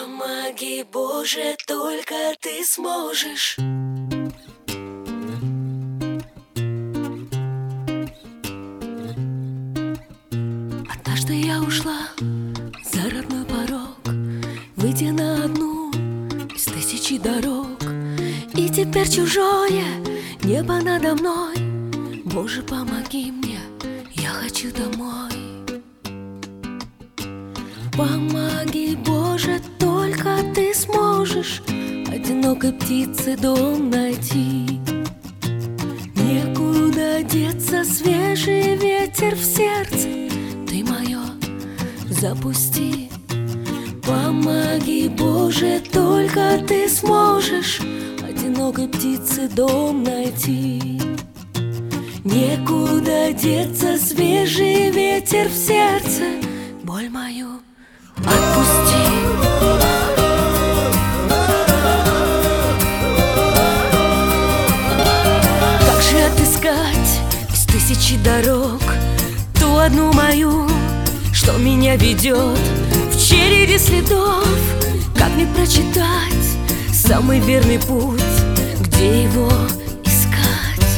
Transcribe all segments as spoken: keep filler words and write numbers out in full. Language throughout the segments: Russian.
Помоги, Боже, только Ты сможешь. Однажды я ушла за родной порог, выйдя на одну из тысячи дорог. И теперь чужое небо надо мной. Боже, помоги мне, я хочу домой. Помоги, Боже, только Ты сможешь одинокой птице дом найти. Некуда деться, свежий ветер в сердце Ты мое запусти. Помоги, Боже, только Ты сможешь одинокой птице дом найти. Некуда деться, свежий ветер в сердце боль мою отпусти. Как же отыскать из тысячи дорог ту одну мою, что меня ведет в череде следов? Как мне прочитать самый верный путь, где его искать?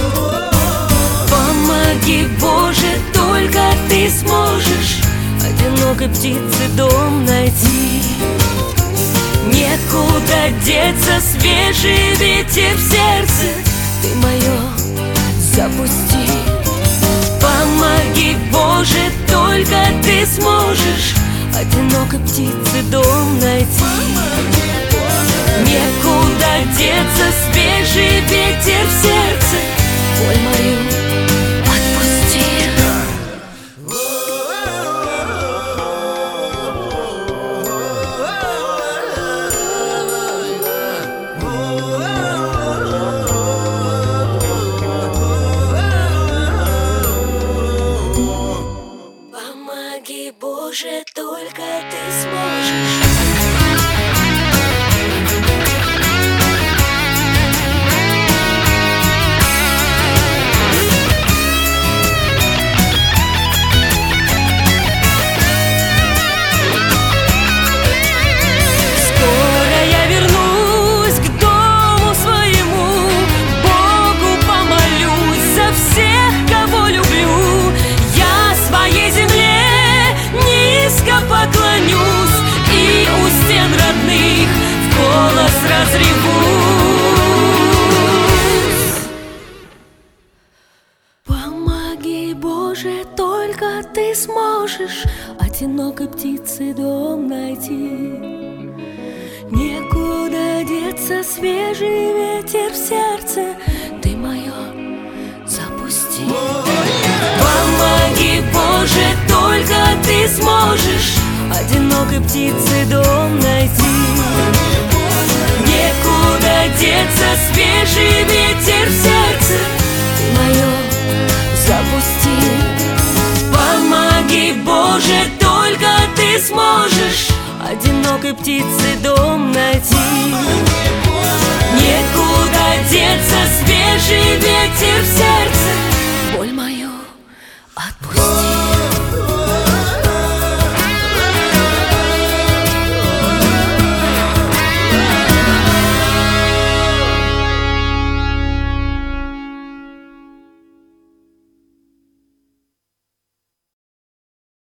Помоги, Боже, только Ты сможешь одинокой птице дом найти. Некуда деться, свежий ветер в сердце Ты мое запусти. Помоги, Боже, только Ты сможешь одинокой птице дом найти. Некуда деться, свежий ветер в сердце боль мою отпусти. Помоги, Боже, только Ты сможешь. Помоги, Боже, только Ты сможешь одинокой птице дом найти. Некуда деться, свежий ветер в сердце Ты мое запусти. Помоги, Боже, только Ты сможешь одинокой птице дом найти. Некуда деться, свежий ветер в сердце Ты мое запусти. Помоги, Боже, только Ты сможешь одинокой птице дом найти. Некуда деться, свежий ветер в сердце